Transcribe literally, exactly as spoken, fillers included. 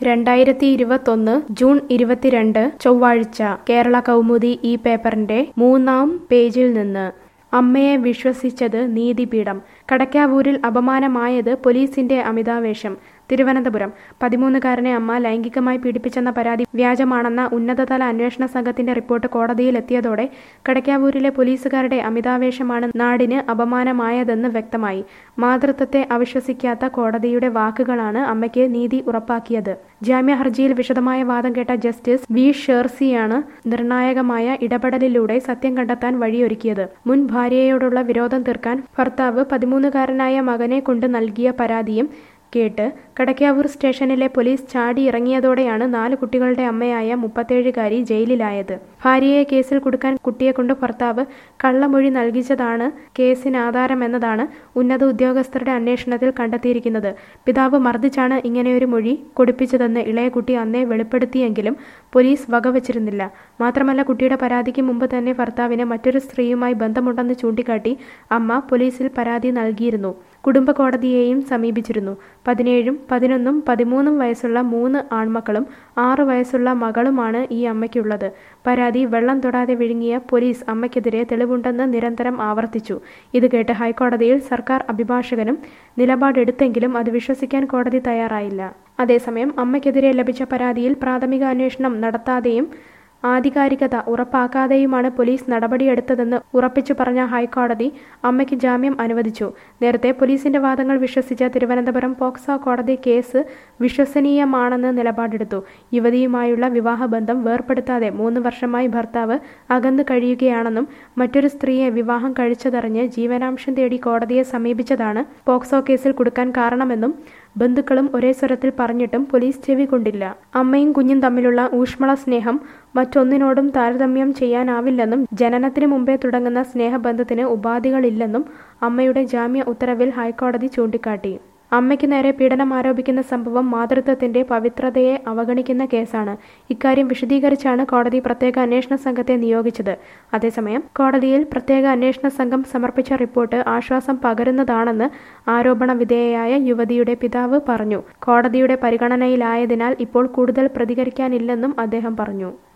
രണ്ടായിരത്തി ഇരുപത്തൊന്ന് ജൂൺ ഇരുപത്തിരണ്ട് ചൊവ്വാഴ്ച കേരള കൗമുദി ഈ പേപ്പറിന്റെ മൂന്നാം പേജിൽ നിന്ന് അമ്മയെ വിശ്വസിച്ചത് നീതിപീഠം. കടക്കാവൂരിൽ അപമാനമായത് പോലീസിന്റെ അമിതാവേശം. തിരുവനന്തപുരം പതിമൂന്നുകാരനെ അമ്മ ലൈംഗികമായി പീഡിപ്പിച്ചെന്ന പരാതി വ്യാജമാണെന്ന ഉന്നതതല അന്വേഷണ സംഘത്തിന്റെ റിപ്പോർട്ട് കോടതിയിലെത്തിയതോടെ കടക്കാവൂരിലെ പോലീസുകാരുടെ അമിതാവേശമാണ് നാടിന് അപമാനമായതെന്ന് വ്യക്തമായി. മാതൃത്വത്തെ അവിശ്വസിക്കാത്ത കോടതിയുടെ വാക്കുകളാണ് അമ്മയ്ക്ക് നീതി ഉറപ്പാക്കിയത്. ജാമ്യ ഹർജിയിൽ വിശദമായ വാദം കേട്ട ജസ്റ്റിസ് വി ഷേർസിയാണ് നിർണായകമായ ഇടപെടലിലൂടെ സത്യം കണ്ടെത്താൻ വഴിയൊരുക്കിയത്. മുൻ ഭാര്യയോടുള്ള വിരോധം തീർക്കാൻ ഭർത്താവ് പതിമൂന്നുകാരനായ മകനെ കൊണ്ട് നൽകിയ പരാതിയും കേട്ട് കടക്കാവൂർ സ്റ്റേഷനിലെ പോലീസ് ചാടി ഇറങ്ങിയതോടെയാണ് നാല് കുട്ടികളുടെ അമ്മയായ മുപ്പത്തേഴുകാരി ജയിലിലായത്. ഭാര്യയെ കേസിൽ കുടുക്കാൻ കുട്ടിയെ കൊണ്ട് ഭർത്താവ് കള്ളമൊഴി നൽകിച്ചതാണ് കേസിനാധാരമെന്നതാണ് ഉന്നത ഉദ്യോഗസ്ഥരുടെ അന്വേഷണത്തിൽ കണ്ടെത്തിയിരിക്കുന്നത്. പിതാവ് മർദ്ദിച്ചാണ് ഇങ്ങനെയൊരു മൊഴി കൊടുപ്പിച്ചതെന്ന് ഇളയ കുട്ടി അന്നേ വെളിപ്പെടുത്തിയെങ്കിലും പോലീസ് വകവച്ചിരുന്നില്ല. മാത്രമല്ല, കുട്ടിയുടെ പരാതിക്ക് മുമ്പ് തന്നെ ഭർത്താവിന് മറ്റൊരു സ്ത്രീയുമായി ബന്ധമുണ്ടെന്ന് ചൂണ്ടിക്കാട്ടി അമ്മ പോലീസിൽ പരാതി നൽകിയിരുന്നു. കുടുംബ കോടതിയെയും സമീപിച്ചിരുന്നു. പതിനേഴും പതിനൊന്നും പതിമൂന്നും വയസ്സുള്ള മൂന്ന് ആൺമക്കളും ആറു വയസ്സുള്ള മകളുമാണ് ഈ അമ്മയ്ക്കുള്ളത്. പരാതി വെള്ളം തൊടാതെ വിഴുങ്ങിയ പോലീസ് അമ്മയ്ക്കെതിരെ തെളിവുണ്ടെന്ന് നിരന്തരം ആവർത്തിച്ചു. ഇത് കേട്ട് ഹൈക്കോടതിയിൽ സർക്കാർ അഭിഭാഷകനും നിലപാടെടുത്തെങ്കിലും അത് വിശ്വസിക്കാൻ കോടതി തയ്യാറായില്ല. അതേസമയം അമ്മയ്ക്കെതിരെ ലഭിച്ച പരാതിയിൽ പ്രാഥമിക അന്വേഷണം നടത്താതെയും ആധികാരികത ഉറപ്പാക്കാതെയുമാണ് പോലീസ് നടപടിയെടുത്തതെന്ന് ഉറപ്പിച്ചു പറഞ്ഞ ഹൈക്കോടതി അമ്മയ്ക്ക് ജാമ്യം അനുവദിച്ചു. നേരത്തെ പോലീസിന്റെ വാദങ്ങൾ വിശ്വസിച്ച തിരുവനന്തപുരം പോക്സോ കോടതി കേസ് വിശ്വസനീയമാണെന്ന് നിലപാടെടുത്തു. യുവതിയുമായുള്ള വിവാഹബന്ധം വേർപെടുത്താതെ മൂന്ന് വർഷമായി ഭർത്താവ് അകന്നു കഴിയുകയാണെന്നും മറ്റൊരു സ്ത്രീയെ വിവാഹം കഴിച്ചതറിഞ്ഞ് ജീവനാംശം തേടി കോടതിയെ സമീപിച്ചതാണ് പോക്സോ കേസിൽ കുടുക്കാൻ കാരണമെന്നും ബന്ധുക്കളും ഒരേ സ്വരത്തിൽ പറഞ്ഞിട്ടും പോലീസ് ചെവി കൊണ്ടില്ല. അമ്മയും കുഞ്ഞും തമ്മിലുള്ള ഊഷ്മള സ്നേഹം മറ്റൊന്നിനോടും താരതമ്യം ചെയ്യാനാവില്ലെന്നും ജനനത്തിന് മുമ്പേ തുടങ്ങുന്ന സ്നേഹബന്ധത്തിന് ഉപാധികളില്ലെന്നും അമ്മയുടെ ജാമ്യ ഉത്തരവിൽ ഹൈക്കോടതി ചൂണ്ടിക്കാട്ടി. അമ്മയ്ക്ക് നേരെ പീഡനം ആരോപിക്കുന്ന സംഭവം മാതൃത്വത്തിന്റെ പവിത്രതയെ അവഗണിക്കുന്ന കേസാണ്. ഇക്കാര്യം വിശദീകരിച്ചാണ് കോടതി പ്രത്യേക അന്വേഷണ സംഘത്തെ നിയോഗിച്ചത്. അതേസമയം കോടതിയിൽ പ്രത്യേക അന്വേഷണ സംഘം സമർപ്പിച്ച റിപ്പോർട്ട് ആശ്വാസം പകരുന്നതാണെന്ന് ആരോപണ വിധേയയായ യുവതിയുടെ പിതാവ് പറഞ്ഞു. കോടതിയുടെ പരിഗണനയിലായതിനാൽ ഇപ്പോൾ കൂടുതൽ പ്രതികരിക്കാനില്ലെന്നും അദ്ദേഹം പറഞ്ഞു.